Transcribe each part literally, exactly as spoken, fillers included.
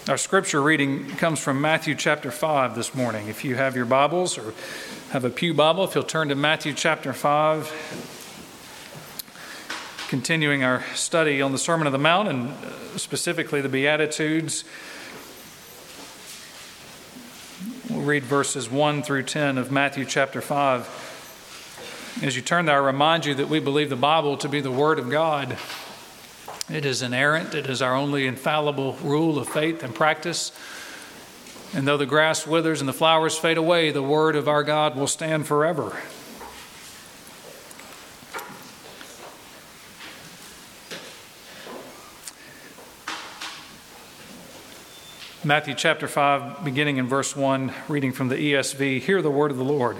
Our scripture reading comes from Matthew chapter five this morning. If you have your Bibles or have a pew Bible, if you'll turn to Matthew chapter five, continuing our study on the Sermon on the Mount and specifically the Beatitudes. We'll read verses one through ten of Matthew chapter five. As you turn there, I remind you that we believe the Bible to be the Word of God. It is inerrant. It is our only infallible rule of faith and practice. And though the grass withers and the flowers fade away, the word of our God will stand forever. Matthew chapter five, beginning in verse one, reading from the E S V, hear the word of the Lord.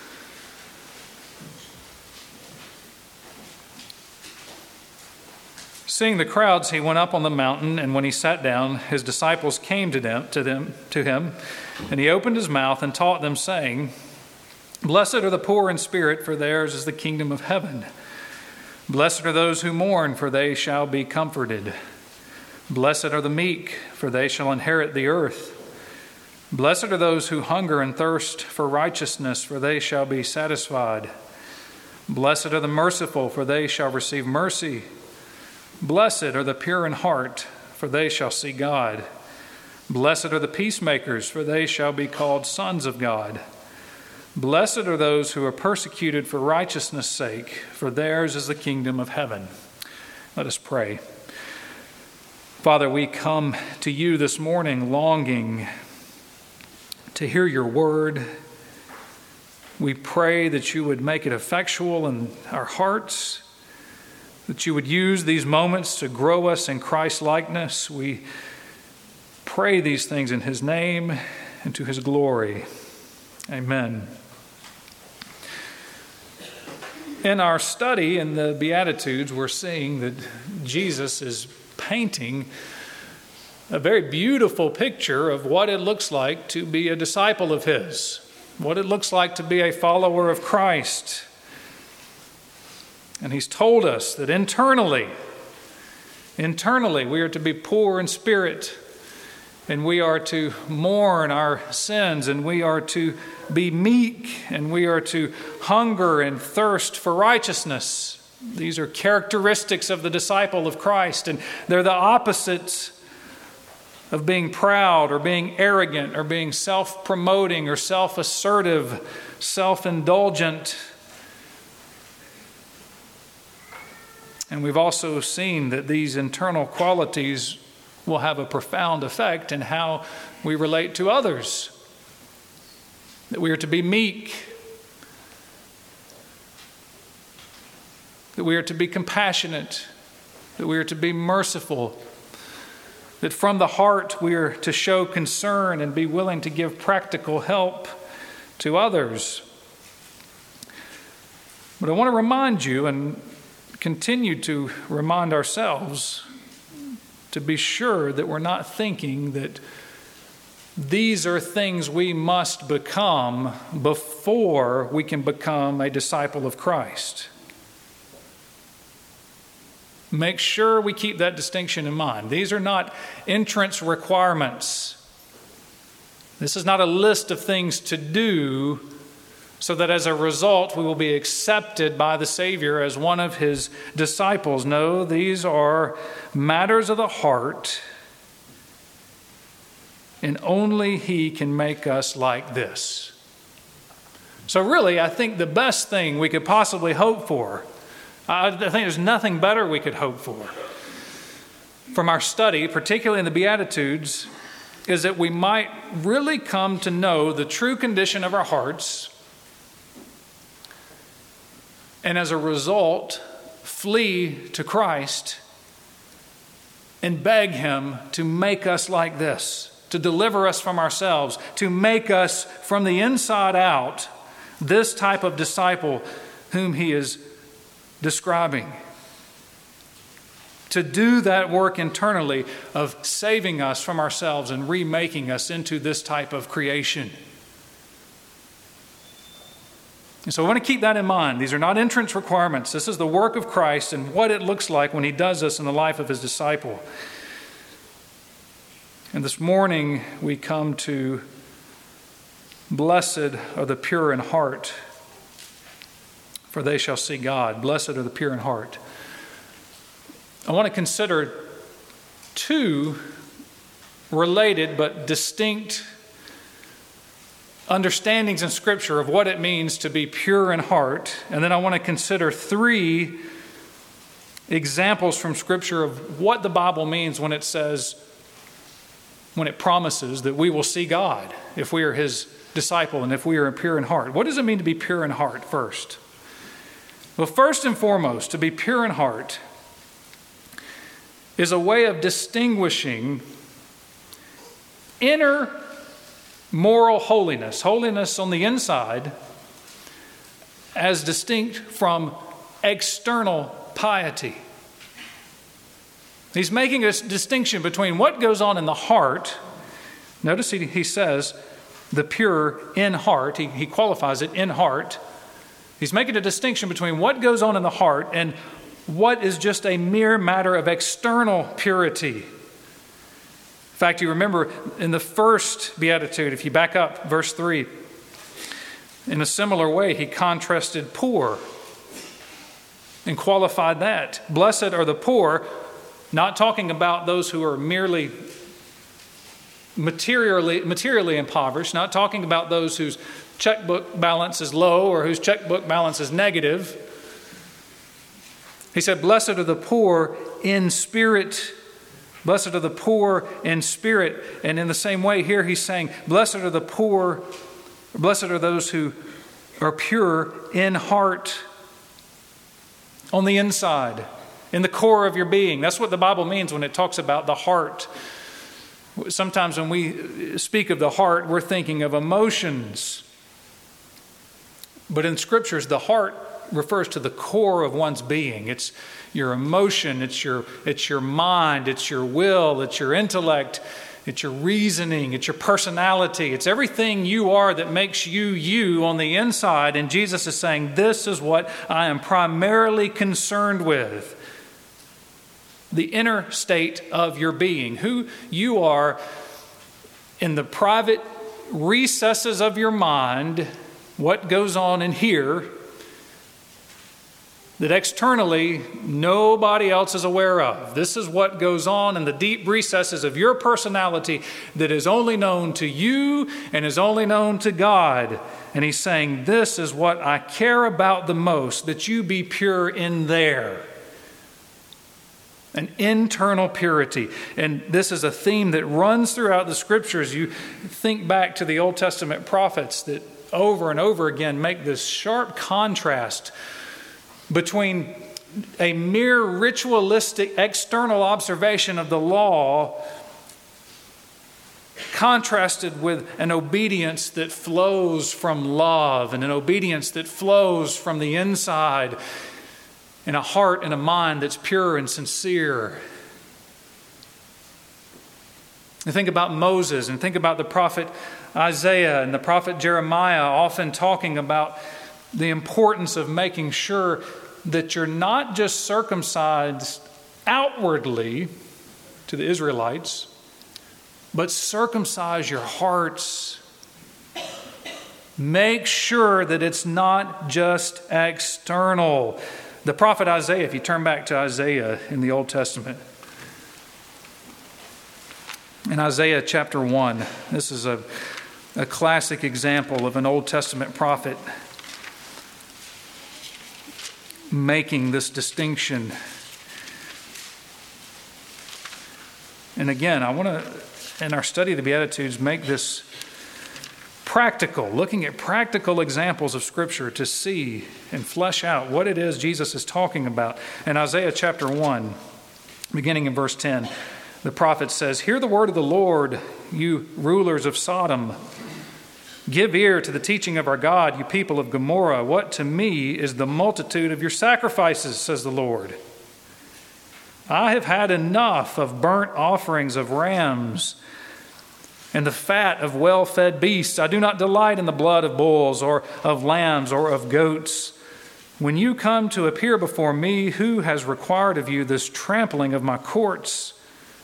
Seeing the crowds, he went up on the mountain, and when he sat down, his disciples came to them, to them, to him, and he opened his mouth and taught them, saying, Blessed are the poor in spirit, for theirs is the kingdom of heaven. Blessed are those who mourn, for they shall be comforted. Blessed are the meek, for they shall inherit the earth. Blessed are those who hunger and thirst for righteousness, for they shall be satisfied. Blessed are the merciful, for they shall receive mercy. Blessed are the pure in heart, for they shall see God. Blessed are the peacemakers, for they shall be called sons of God. Blessed are those who are persecuted for righteousness' sake, for theirs is the kingdom of heaven. Let us pray. Father, we come to you this morning longing to hear your word. We pray that you would make it effectual in our hearts, that you would use these moments to grow us in Christ-likeness. We pray these things in his name and to his glory. Amen. In our study in the Beatitudes, we're seeing that Jesus is painting a very beautiful picture of what it looks like to be a disciple of his, what it looks like to be a follower of Christ. And he's told us that internally, internally we are to be poor in spirit, and we are to mourn our sins, and we are to be meek, and we are to hunger and thirst for righteousness. These are characteristics of the disciple of Christ, and they're the opposites of being proud or being arrogant or being self-promoting or self-assertive, self-indulgent. And we've also seen that these internal qualities will have a profound effect in how we relate to others. That we are to be meek. That we are to be compassionate. That we are to be merciful. That from the heart we are to show concern and be willing to give practical help to others. But I want to remind you and continue to remind ourselves to be sure that we're not thinking that these are things we must become before we can become a disciple of Christ. Make sure we keep that distinction in mind. These are not entrance requirements. This is not a list of things to do so that as a result we will be accepted by the Savior as one of his disciples. No, these are matters of the heart, and only he can make us like this. So really, I think the best thing we could possibly hope for, I think there's nothing better we could hope for from our study, particularly in the Beatitudes, is that we might really come to know the true condition of our hearts, and as a result, flee to Christ and beg him to make us like this, to deliver us from ourselves, to make us from the inside out this type of disciple whom he is describing. To do that work internally of saving us from ourselves and remaking us into this type of creation. And so I want to keep that in mind. These are not entrance requirements. This is the work of Christ and what it looks like when he does this in the life of his disciple. And this morning we come to blessed are the pure in heart, for they shall see God. Blessed are the pure in heart. I want to consider two related but distinct understandings in Scripture of what it means to be pure in heart. And then I want to consider three examples from Scripture of what the Bible means when it says, when it promises that we will see God if we are His disciple and if we are pure in heart. What does it mean to be pure in heart first? Well, first and foremost, to be pure in heart is a way of distinguishing inner moral holiness, holiness on the inside, as distinct from external piety. He's making a distinction between what goes on in the heart. Notice he, he says the pure in heart. He, he qualifies it in heart. He's making a distinction between what goes on in the heart and what is just a mere matter of external purity. In fact, you remember in the first beatitude, if you back up verse three, in a similar way, he contrasted poor and qualified that. Blessed are the poor, not talking about those who are merely materially, materially impoverished, not talking about those whose checkbook balance is low or whose checkbook balance is negative. He said, blessed are the poor in spirit. Blessed are the poor in spirit. And in the same way here he's saying, blessed are the poor, blessed are those who are pure in heart, on the inside, in the core of your being. That's what the Bible means when it talks about the heart. Sometimes when we speak of the heart, we're thinking of emotions. But in Scriptures, the heart refers to the core of one's being. It's your emotion, it's your, it's your mind, it's your will, it's your intellect, it's your reasoning, it's your personality. It's everything you are that makes you you on the inside. And Jesus is saying, this is what I am primarily concerned with. The inner state of your being, who you are in the private recesses of your mind, what goes on in here that externally nobody else is aware of. This is what goes on in the deep recesses of your personality that is only known to you and is only known to God. And he's saying, this is what I care about the most, that you be pure in there. An internal purity. And this is a theme that runs throughout the Scriptures. You think back to the Old Testament prophets that over and over again make this sharp contrast between a mere ritualistic external observation of the law contrasted with an obedience that flows from love and an obedience that flows from the inside, in a heart and a mind that's pure and sincere. And think about Moses and think about the prophet Isaiah and the prophet Jeremiah, often talking about the importance of making sure that you're not just circumcised outwardly to the Israelites, but circumcise your hearts. Make sure that it's not just external. The prophet Isaiah, if you turn back to Isaiah in the Old Testament, in Isaiah chapter one, this is a, a classic example of an Old Testament prophet making this distinction. And again, I want to, in our study of the Beatitudes, make this practical, looking at practical examples of Scripture to see and flesh out what it is Jesus is talking about. In Isaiah chapter one, beginning in verse ten, the prophet says, "Hear the word of the Lord, you rulers of Sodom. Give ear to the teaching of our God, you people of Gomorrah. What to me is the multitude of your sacrifices, says the Lord. I have had enough of burnt offerings of rams and the fat of well-fed beasts. I do not delight in the blood of bulls or of lambs or of goats. When you come to appear before me, who has required of you this trampling of my courts?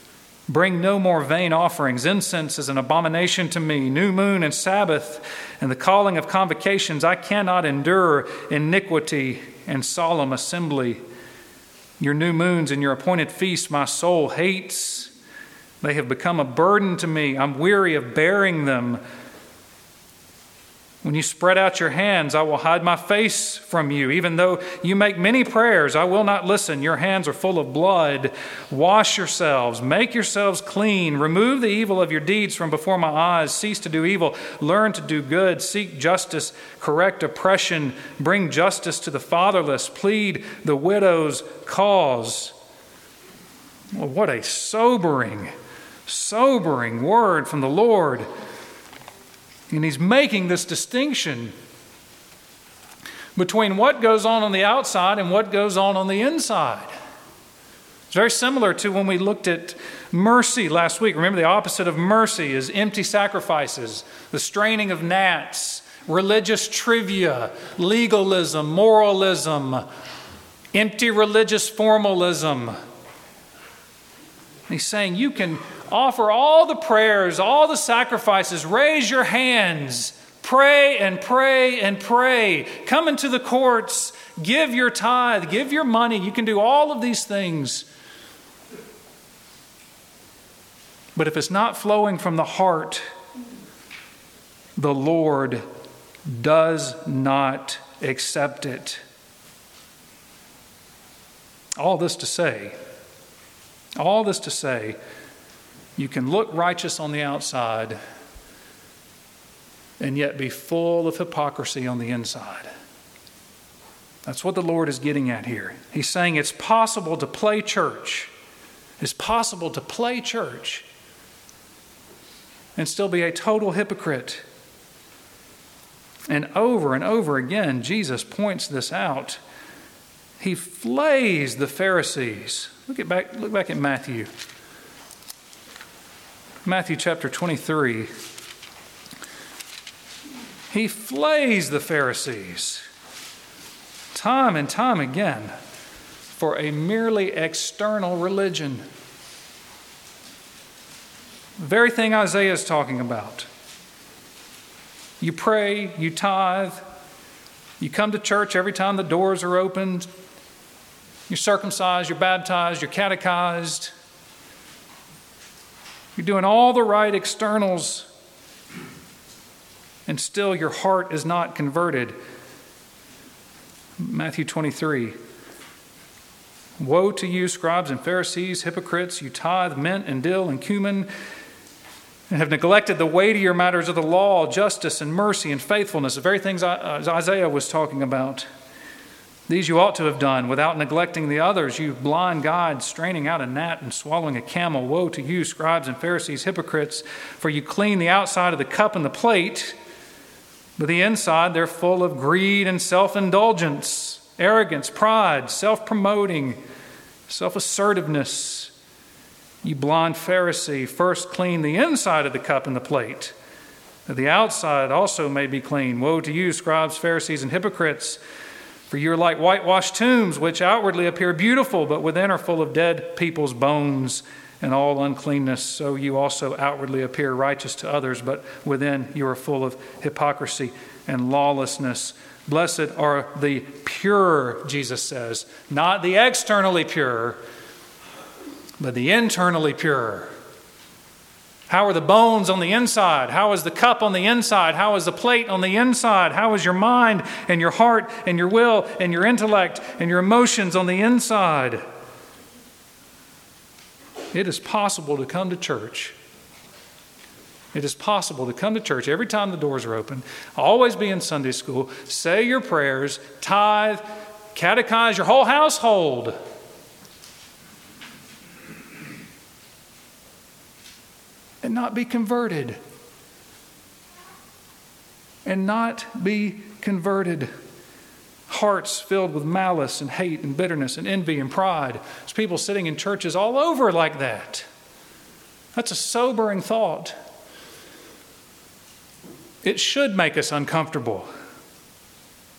Bring no more vain offerings. Incense is an abomination to me. New moon and Sabbath and the calling of convocations. I cannot endure iniquity and solemn assembly. Your new moons and your appointed feasts my soul hates. They have become a burden to me. I'm weary of bearing them. When you spread out your hands, I will hide my face from you. Even though you make many prayers, I will not listen. Your hands are full of blood. Wash yourselves. Make yourselves clean. Remove the evil of your deeds from before my eyes. Cease to do evil. Learn to do good. Seek justice. Correct oppression. Bring justice to the fatherless. Plead the widow's cause. Well, what a sobering, sobering word from the Lord. And he's making this distinction between what goes on on the outside and what goes on on the inside. It's very similar to when we looked at mercy last week. Remember, the opposite of mercy is empty sacrifices, the straining of gnats, religious trivia, legalism, moralism, empty religious formalism. He's saying you can offer all the prayers, all the sacrifices, raise your hands, pray and pray and pray. Come into the courts, give your tithe, give your money. You can do all of these things. But if it's not flowing from the heart, the Lord does not accept it. All this to say, all this to say, you can look righteous on the outside and yet be full of hypocrisy on the inside. That's what the Lord is getting at here. He's saying it's possible to play church. It's possible to play church and still be a total hypocrite. And over and over again, Jesus points this out. He flays the Pharisees. Look at back, look back at Matthew. Matthew chapter twenty-three. He flays the Pharisees time and time again for a merely external religion. The very thing Isaiah is talking about. You pray, you tithe, you come to church every time the doors are opened, you're circumcised, you're baptized, you're catechized. You're doing all the right externals, and still your heart is not converted. Matthew twenty-three. Woe to you, scribes and Pharisees, hypocrites! You tithe mint and dill and cumin, and have neglected the weightier matters of the law, justice and mercy and faithfulness, the very things Isaiah was talking about. These you ought to have done without neglecting the others. You blind guides, straining out a gnat and swallowing a camel. Woe to you, scribes and Pharisees, hypocrites, for you clean the outside of the cup and the plate, but the inside they're full of greed and self-indulgence, arrogance, pride, self-promoting, self-assertiveness. You blind Pharisee, first clean the inside of the cup and the plate, that the outside also may be clean. Woe to you, scribes, Pharisees, and hypocrites, for you are like whitewashed tombs, which outwardly appear beautiful, but within are full of dead people's bones and all uncleanness. So you also outwardly appear righteous to others, but within you are full of hypocrisy and lawlessness. Blessed are the pure, Jesus says, not the externally pure, but the internally pure. How are the bones on the inside? How is the cup on the inside? How is the plate on the inside? How is your mind and your heart and your will and your intellect and your emotions on the inside? It is possible to come to church. It is possible to come to church every time the doors are open, always be in Sunday school, say your prayers, tithe, catechize your whole household, and not be converted. And not be converted. Hearts filled with malice and hate and bitterness and envy and pride. There's people sitting in churches all over like that. That's a sobering thought. It should make us uncomfortable.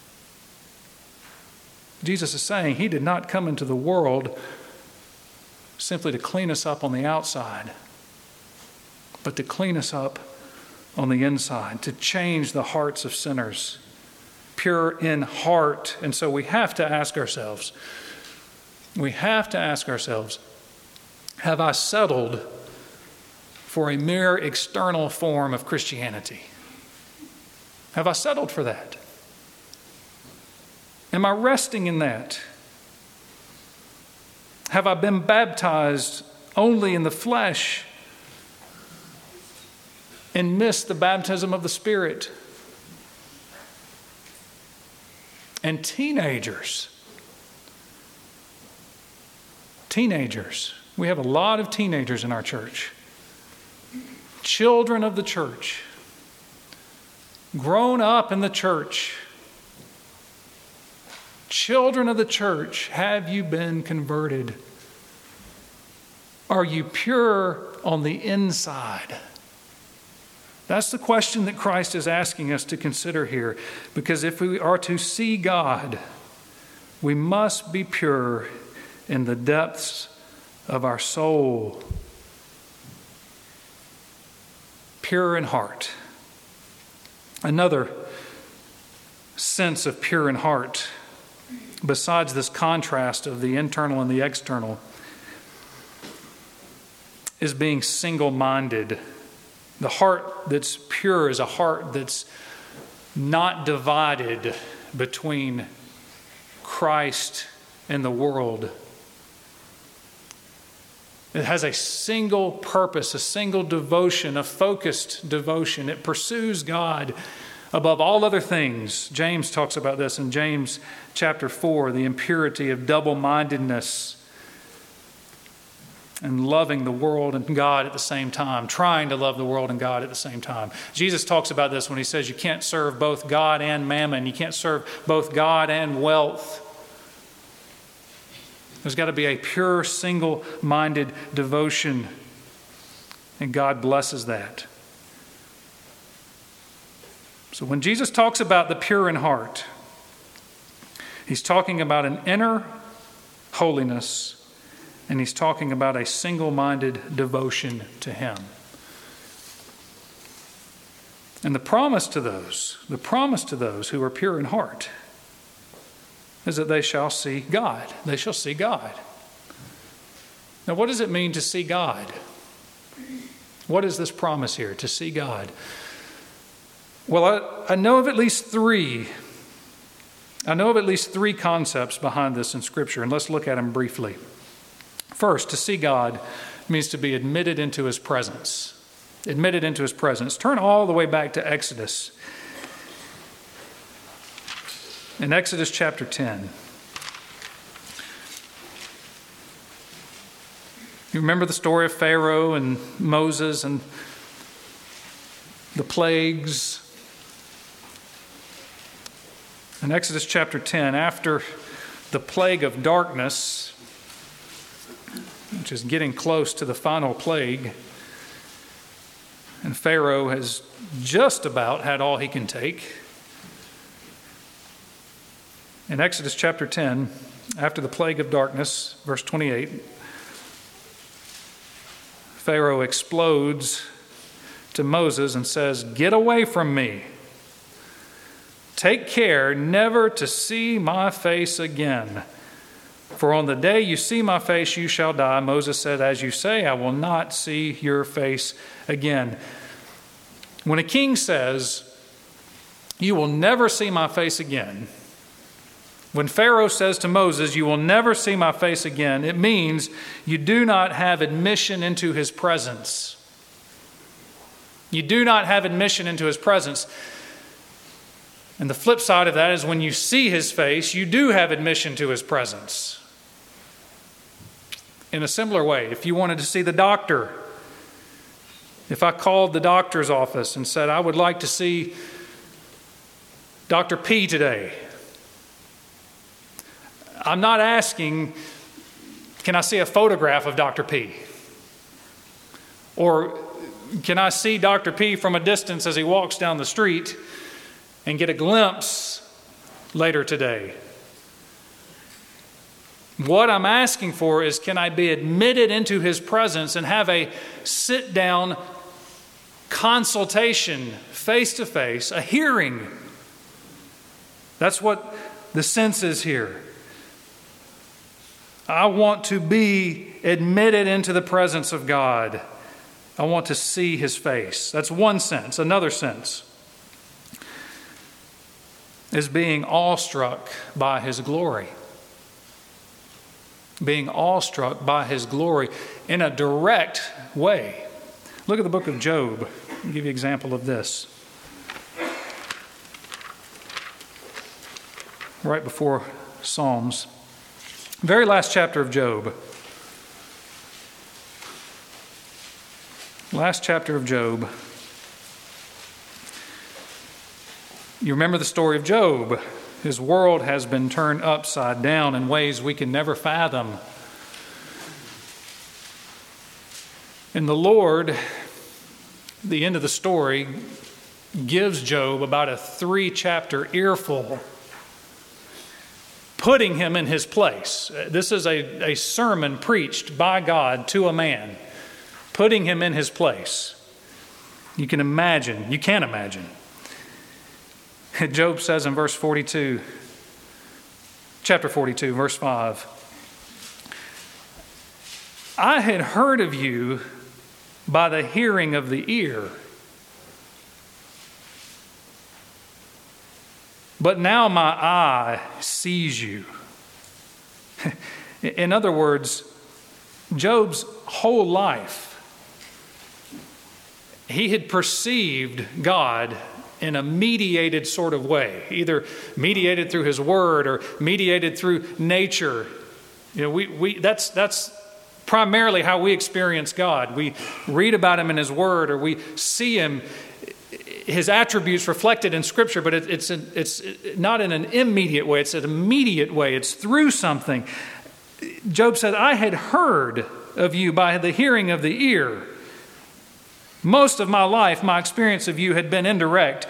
Jesus is saying he did not come into the world simply to clean us up on the outside, but to clean us up on the inside, to change the hearts of sinners, pure in heart. And so we have to ask ourselves, we have to ask ourselves, have I settled for a mere external form of Christianity? Have I settled for that? Am I resting in that? Have I been baptized only in the flesh and missed the baptism of the Spirit? And teenagers, teenagers, we have a lot of teenagers in our church. Children of the church, grown up in the church. Children of the church, have you been converted? Are you pure on the inside? That's the question that Christ is asking us to consider here. Because if we are to see God, we must be pure in the depths of our soul. Pure in heart. Another sense of pure in heart, besides this contrast of the internal and the external, is being single-minded. The heart that's pure is a heart that's not divided between Christ and the world. It has a single purpose, a single devotion, a focused devotion. It pursues God above all other things. James talks about this in James chapter four, the impurity of double-mindedness and loving the world and God at the same time, trying to love the world and God at the same time. Jesus talks about this when he says you can't serve both God and mammon. You can't serve both God and wealth. There's got to be a pure, single-minded devotion, and God blesses that. So when Jesus talks about the pure in heart, he's talking about an inner holiness, and he's talking about a single-minded devotion to him. And the promise to those, the promise to those who are pure in heart is that they shall see God. They shall see God. Now, what does it mean to see God? What is this promise here, to see God? Well, I, I know of at least three. I know of at least three concepts behind this in Scripture, and let's look at them briefly. First, to see God means to be admitted into his presence. Admitted into his presence. Turn all the way back to Exodus. In Exodus chapter ten. You remember the story of Pharaoh and Moses and the plagues. In Exodus chapter ten, after the plague of darkness, which is getting close to the final plague, and Pharaoh has just about had all he can take. In Exodus chapter ten, after the plague of darkness, verse twenty-eight, Pharaoh explodes to Moses and says, "Get away from me. Take care never to see my face again. For on the day you see my face, you shall die." Moses said, "As you say, I will not see your face again." When a king says, "You will never see my face again," when Pharaoh says to Moses, "You will never see my face again," it means you do not have admission into his presence. You do not have admission into his presence. And the flip side of that is when you see his face, you do have admission to his presence. In a similar way, if you wanted to see the doctor, if I called the doctor's office and said, "I would like to see Doctor P today," I'm not asking, "Can I see a photograph of Doctor P?" Or, "Can I see Doctor P from a distance as he walks down the street and get a glimpse later today?" What I'm asking for is, can I be admitted into his presence and have a sit-down consultation, face-to-face, a hearing? That's what the sense is here. I want to be admitted into the presence of God. I want to see his face. That's one sense. Another sense is being awestruck by his glory. Being awestruck by his glory in a direct way. Look at the book of Job. I'll give you an example of this. Right before Psalms. Very last chapter of Job. Last chapter of Job. You remember the story of Job. His world has been turned upside down in ways we can never fathom. And the Lord, the end of the story, gives Job about a three-chapter earful, putting him in his place. This is a, a sermon preached by God to a man, putting him in his place. You can imagine, you can't imagine. Job says in verse forty-two, chapter forty-two, verse five, I had heard of you by the hearing of the ear, but now my eye sees you. In other words, Job's whole life, he had perceived God in a mediated sort of way, either mediated through his word or mediated through nature. You know, we, we that's that's primarily how we experience God. We read about him in his word, or we see him, his attributes reflected in Scripture, but it, it's an, it's not in an immediate way. It's an immediate way. It's through something. Job said, I had heard of you by the hearing of the ear. Most of my life, my experience of you had been indirect,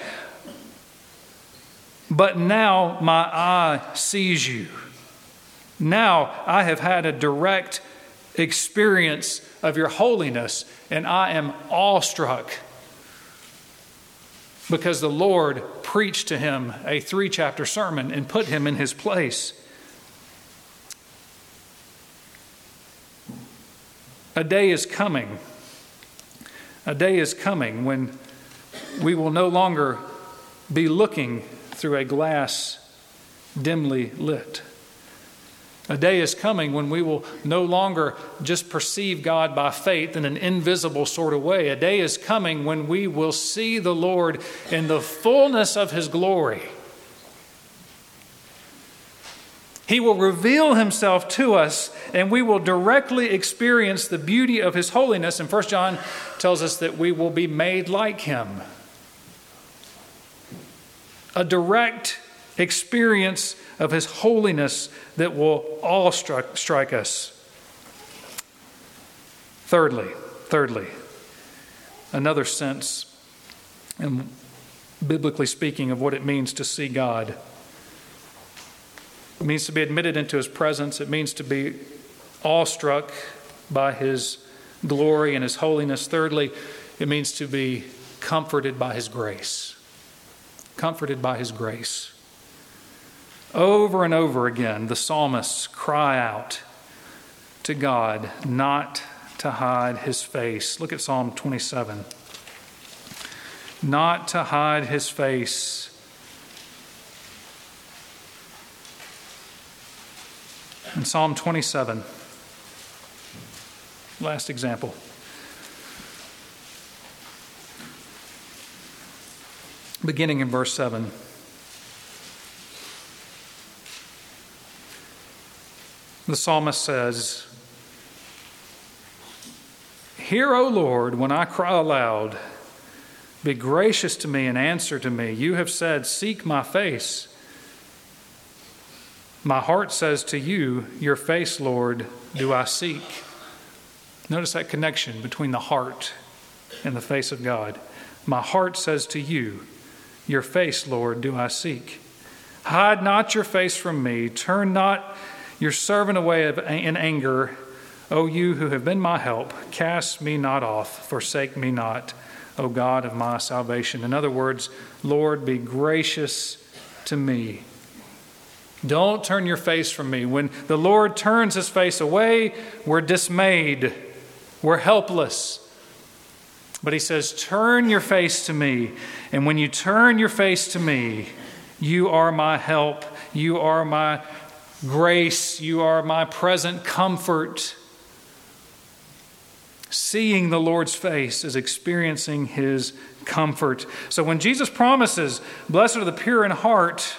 but now my eye sees you. Now I have had a direct experience of your holiness, and I am awestruck because the Lord preached to him a three-chapter sermon and put him in his place. A day is coming. A day is coming when we will no longer be looking through a glass dimly lit. A day is coming when we will no longer just perceive God by faith in an invisible sort of way. A day is coming when we will see the Lord in the fullness of his glory. He will reveal himself to us, and we will directly experience the beauty of his holiness. And First John tells us that we will be made like him. A direct experience of his holiness that will all strike, strike us. Thirdly, thirdly, another sense, and biblically speaking, of what it means to see God. It means to be admitted into his presence. It means to be awestruck by his glory and his holiness. Thirdly, it means to be comforted by his grace. Comforted by his grace. Over and over again, the psalmists cry out to God not to hide his face. Look at Psalm twenty-seven. Not to hide his face. In Psalm twenty-seven, last example. Beginning in verse seven. The psalmist says, Hear, O Lord, when I cry aloud. Be gracious to me and answer to me. You have said, Seek my face. My heart says to you, Your face, Lord, do I seek. Notice that connection between the heart and the face of God. My heart says to you, Your face, Lord, do I seek. Hide not your face from me. Turn not your servant away in anger. O you who have been my help, cast me not off, forsake me not, O God of my salvation. In other words, Lord, be gracious to me. Don't turn your face from me. When the Lord turns his face away, we're dismayed. We're helpless. But he says, turn your face to me. And when you turn your face to me, you are my help. You are my grace. You are my present comfort. Seeing the Lord's face is experiencing his comfort. So when Jesus promises, blessed are the pure in heart,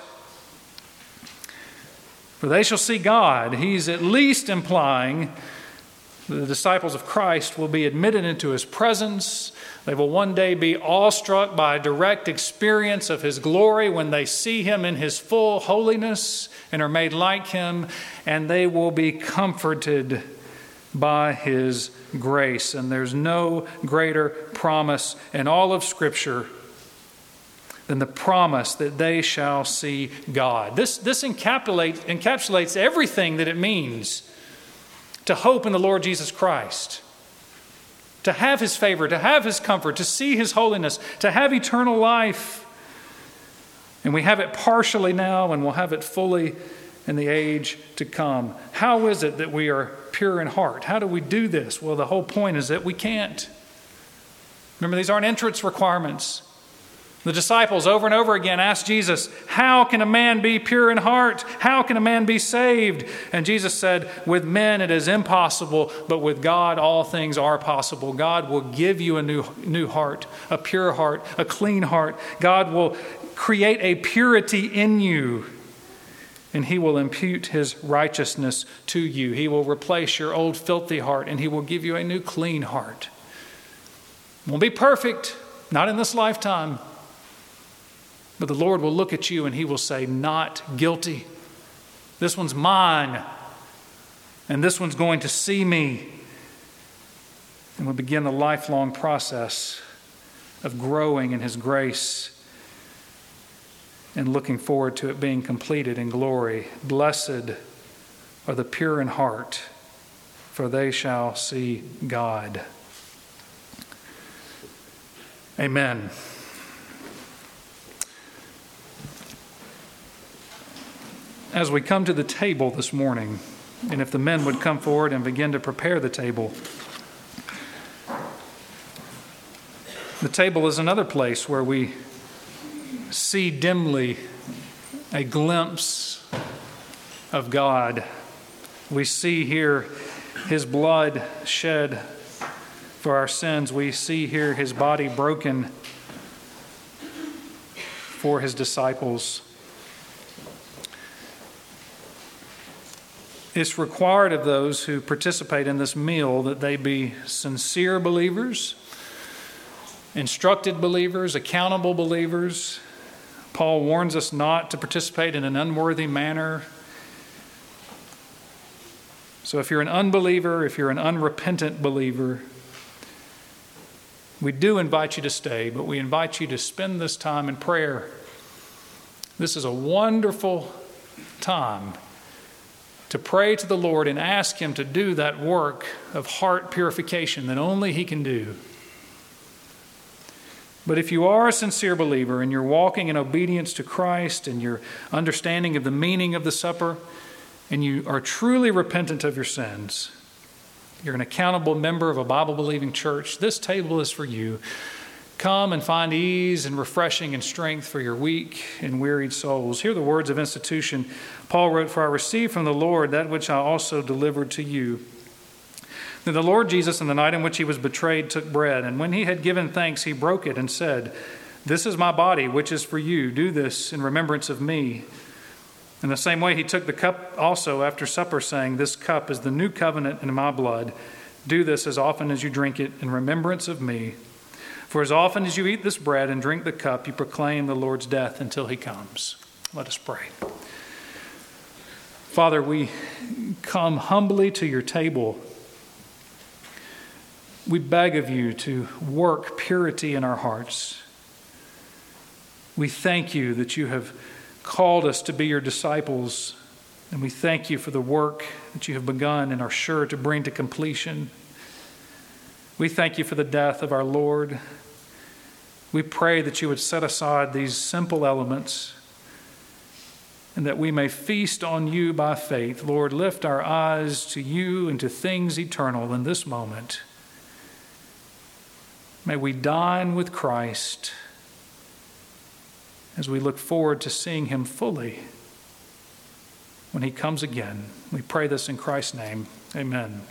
for they shall see God, he's at least implying the disciples of Christ will be admitted into his presence. They will one day be awestruck by a direct experience of his glory when they see him in his full holiness and are made like him, and they will be comforted by his grace. And there's no greater promise in all of Scripture than the promise that they shall see God. This, this encapsulates, encapsulates everything that it means to hope in the Lord Jesus Christ, to have his favor, to have his comfort, to see his holiness, to have eternal life. And we have it partially now, and we'll have it fully in the age to come. How is it that we are pure in heart? How do we do this? Well, the whole point is that we can't. Remember, these aren't entrance requirements. The disciples over and over again asked Jesus, how can a man be pure in heart? How can a man be saved? And Jesus said, with men it is impossible, but with God all things are possible. God will give you a new, new heart, a pure heart, a clean heart. God will create a purity in you, and he will impute his righteousness to you. He will replace your old filthy heart, and he will give you a new clean heart. It won't be perfect, not in this lifetime. But the Lord will look at you and he will say, not guilty. This one's mine. And this one's going to see me. And we'll begin the lifelong process of growing in his grace and looking forward to it being completed in glory. Blessed are the pure in heart, for they shall see God. Amen. As we come to the table this morning, and if the men would come forward and begin to prepare the table. The table is another place where we see dimly a glimpse of God. We see here his blood shed for our sins. We see here his body broken for his disciples. It's required of those who participate in this meal that they be sincere believers, instructed believers, accountable believers. Paul warns us not to participate in an unworthy manner. So if you're an unbeliever, if you're an unrepentant believer, we do invite you to stay, but we invite you to spend this time in prayer. This is a wonderful time to pray to the Lord and ask him to do that work of heart purification that only he can do. But if you are a sincere believer and you're walking in obedience to Christ and your understanding of the meaning of the supper, and you are truly repentant of your sins, you're an accountable member of a Bible-believing church, this table is for you. Come and find ease and refreshing and strength for your weak and wearied souls. Hear the words of institution. Paul wrote, for I received from the Lord that which I also delivered to you. Then the Lord Jesus, in the night in which he was betrayed, took bread, and when he had given thanks, he broke it and said, this is my body, which is for you. Do this in remembrance of me. In the same way, he took the cup also after supper, saying, this cup is the new covenant in my blood. Do this as often as you drink it in remembrance of me. For as often as you eat this bread and drink the cup, you proclaim the Lord's death until he comes. Let us pray. Father, we come humbly to your table. We beg of you to work purity in our hearts. We thank you that you have called us to be your disciples And we thank you for the work that you have begun and are sure to bring to completion. We thank you for the death of our Lord. We pray that you would set aside these simple elements and that we may feast on you by faith. Lord, lift our eyes to you and to things eternal in this moment. May we dine with Christ as we look forward to seeing him fully when he comes again. We pray this in Christ's name. Amen.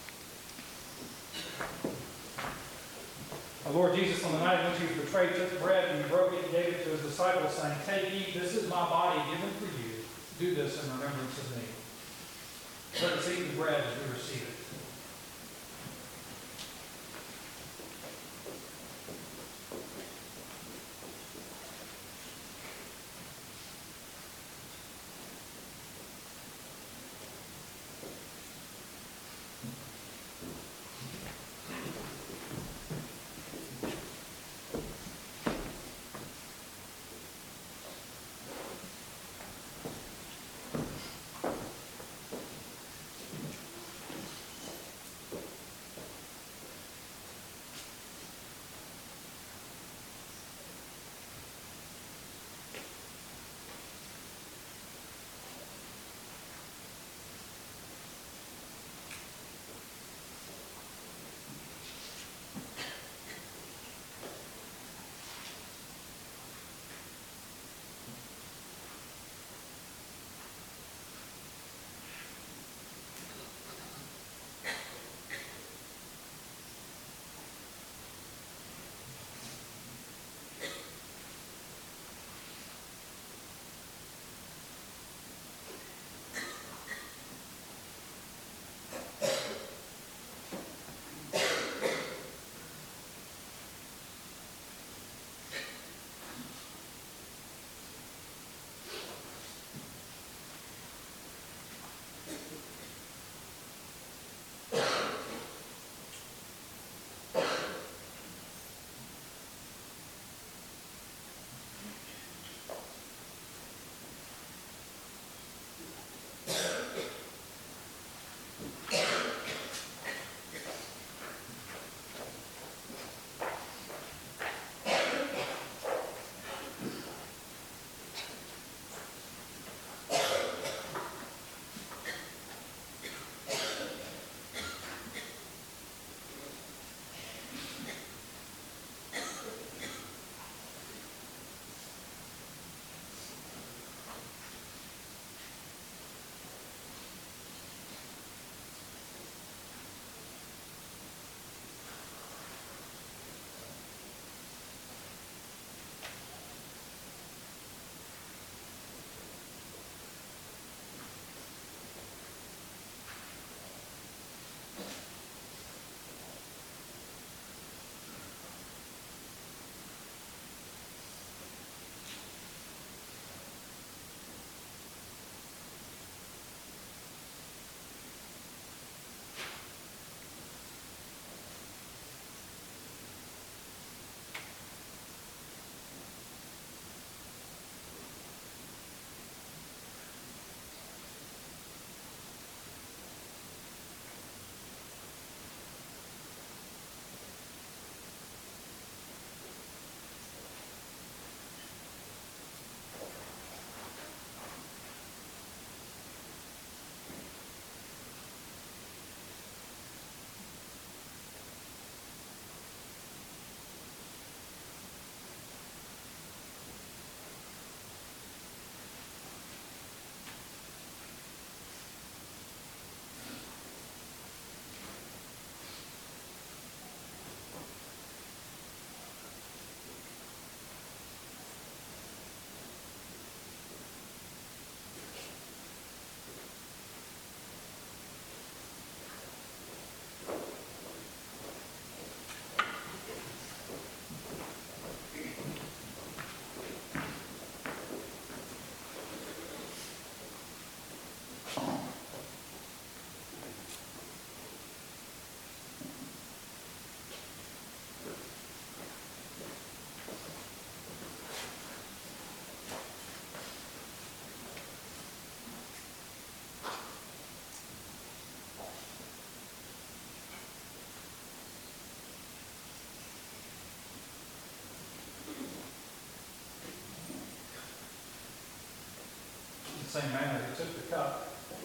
Our Lord Jesus, on the night in which he was betrayed, took the bread and he broke it and gave it to his disciples, saying, "Take, eat, this is my body given for you. Do this in remembrance of me." Let us eat the bread as we receive it. the same manner, he took the cup.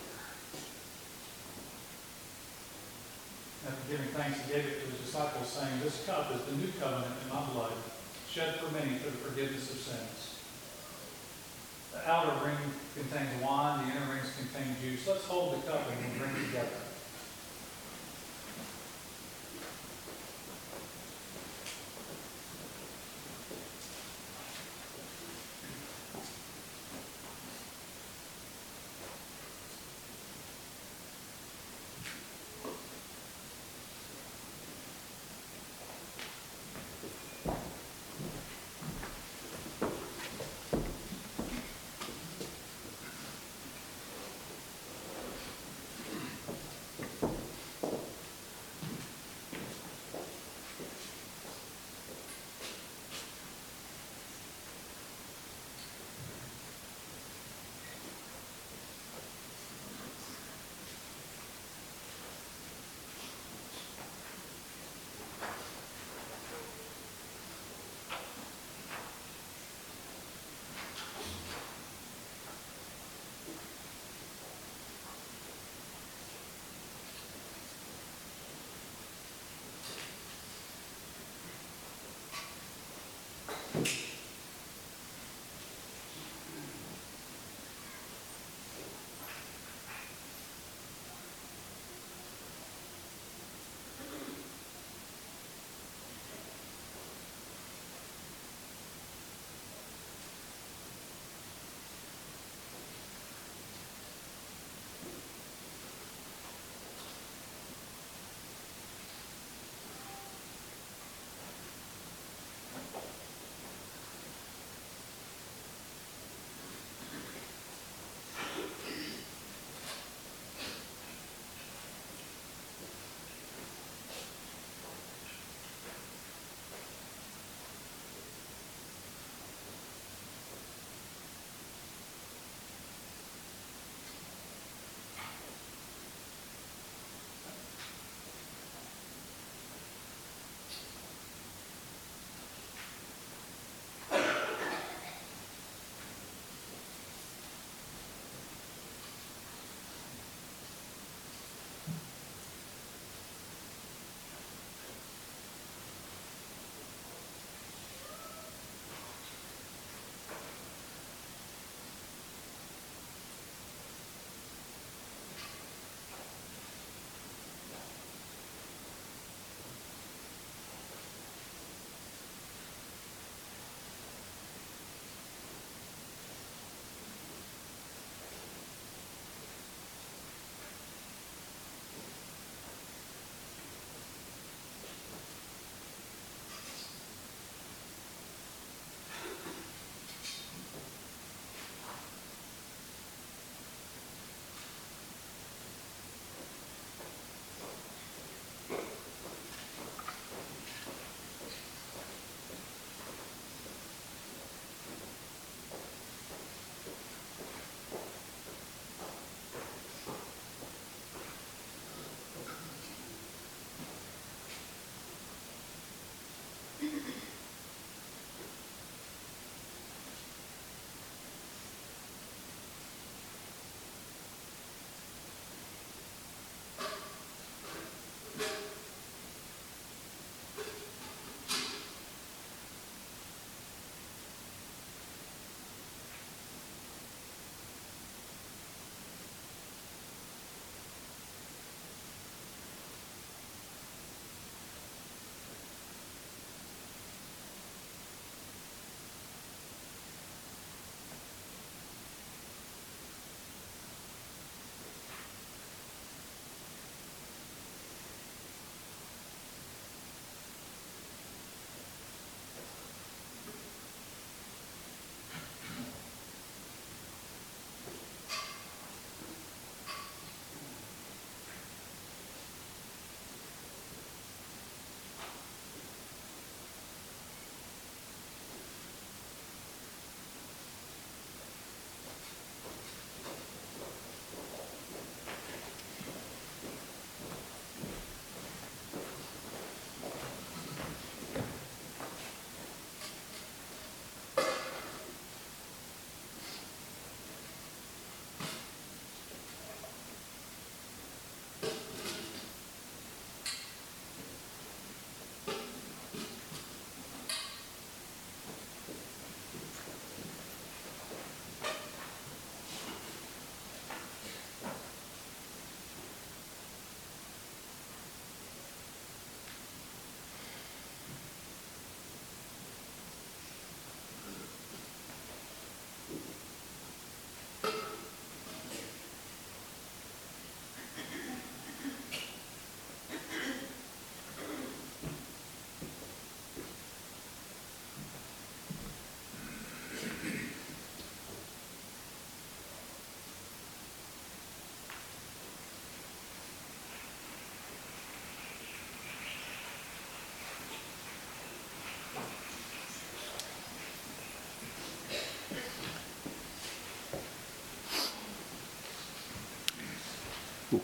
After giving thanks, he gave it to his disciples, saying, "This cup is the new covenant in my blood, shed for many for the forgiveness of sins." The outer ring contains wine, the inner rings contain juice. Let's hold the cup and we'll drink together.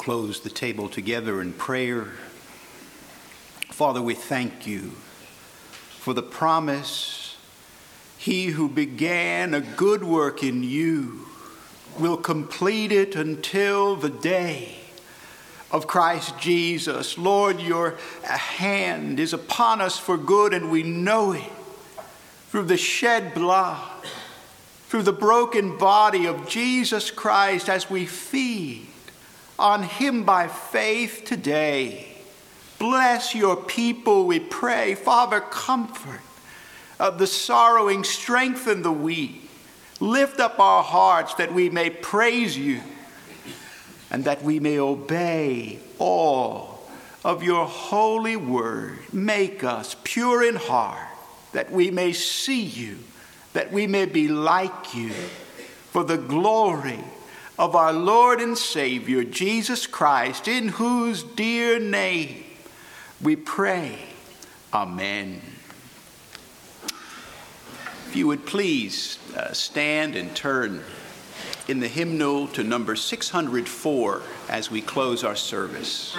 close the table together in prayer. Father, we thank you for the promise. He who began a good work in you will complete it until the day of Christ Jesus. Lord, your hand is upon us for good, and we know it through the shed blood, through the broken body of Jesus Christ, as we feed on him by faith today. Bless your people, we pray. Father, comfort of the sorrowing, strengthen the weak. Lift up our hearts that we may praise you and that we may obey all of your holy word. Make us pure in heart, that we may see you, that we may be like you, for the glory of our Lord and Savior, Jesus Christ, in whose dear name we pray. Amen. If you would please uh, stand and turn in the hymnal to number six hundred four as we close our service.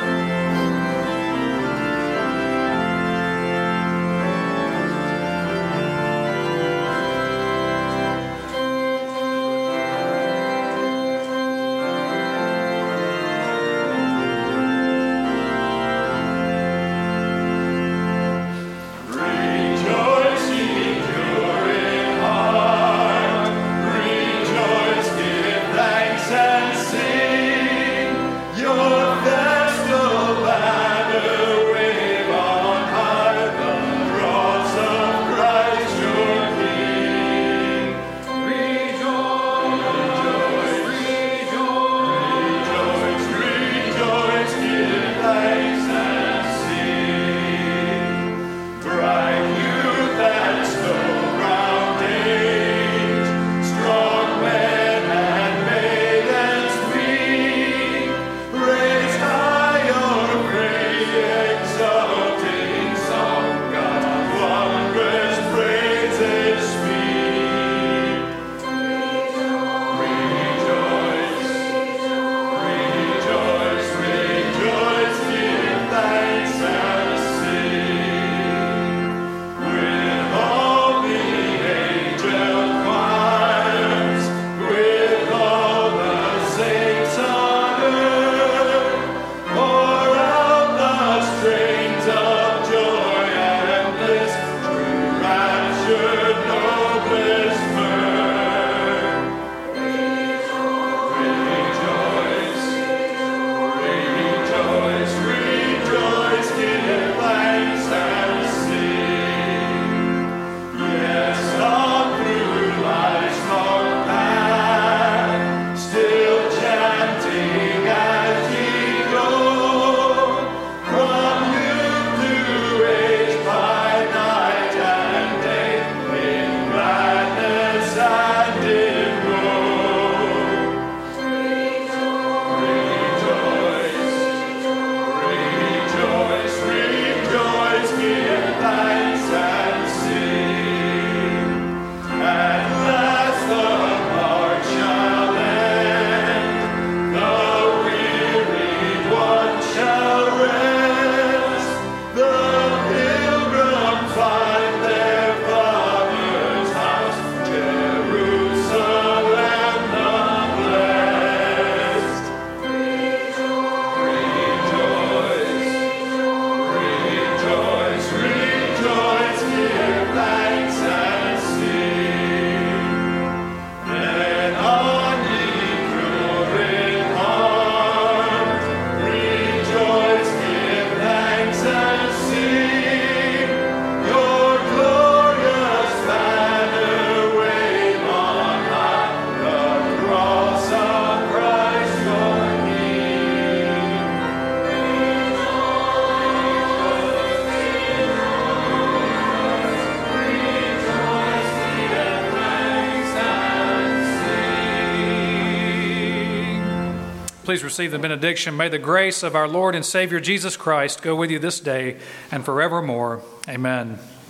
Please receive the benediction. May the grace of our Lord and Savior Jesus Christ go with you this day and forevermore. Amen.